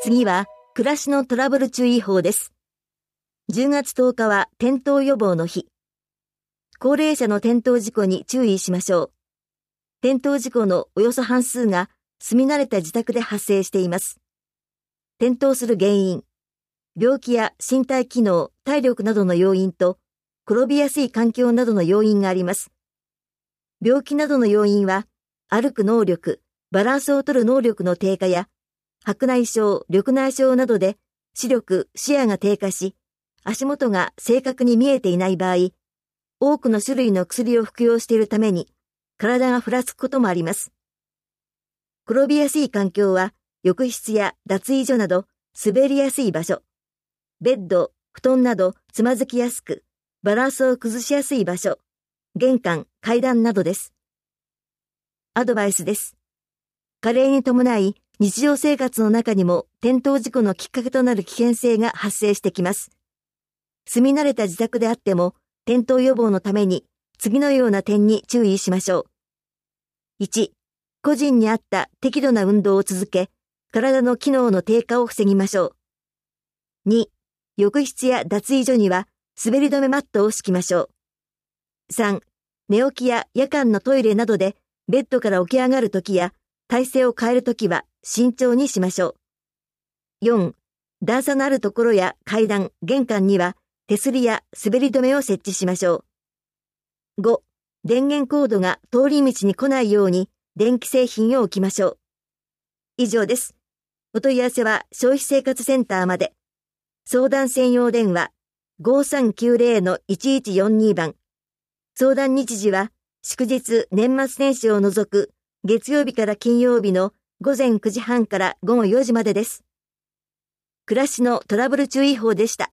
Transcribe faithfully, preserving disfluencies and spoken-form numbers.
次は、暮らしのトラブル注意報です。じゅうがつとおかは転倒予防の日。高齢者の転倒事故に注意しましょう。転倒事故のおよそ半数が住み慣れた自宅で発生しています。転倒する原因、病気や身体機能、体力などの要因と、転びやすい環境などの要因があります。病気などの要因は、歩く能力、バランスを取る能力の低下や、白内障、緑内障などで視力、視野が低下し、足元が正確に見えていない場合、多くの種類の薬を服用しているために、体がふらつくこともあります。転びやすい環境は、浴室や脱衣所など、滑りやすい場所、ベッド、布団などつまずきやすく、バランスを崩しやすい場所、玄関、階段などです。アドバイスです。加齢に伴い、日常生活の中にも転倒事故のきっかけとなる危険性が発生してきます。住み慣れた自宅であっても、転倒予防のために次のような点に注意しましょう。いち、個人に合った適度な運動を続け、体の機能の低下を防ぎましょう。に、浴室や脱衣所には滑り止めマットを敷きましょう。さん、寝起きや夜間のトイレなどでベッドから起き上がるときや体勢を変えるときは慎重にしましょう。よん、段差のあるところや階段、玄関には手すりや滑り止めを設置しましょう。ご、電源コードが通り道に来ないように電気製品を置きましょう。以上です。お問い合わせは消費生活センターまで。相談専用電話 ごさんきゅうゼロ のいちいちよんに 番。相談日時は祝日年末年始を除く月曜日から金曜日のごぜんくじはんからごごよじまでです。暮らしのトラブル注意報でした。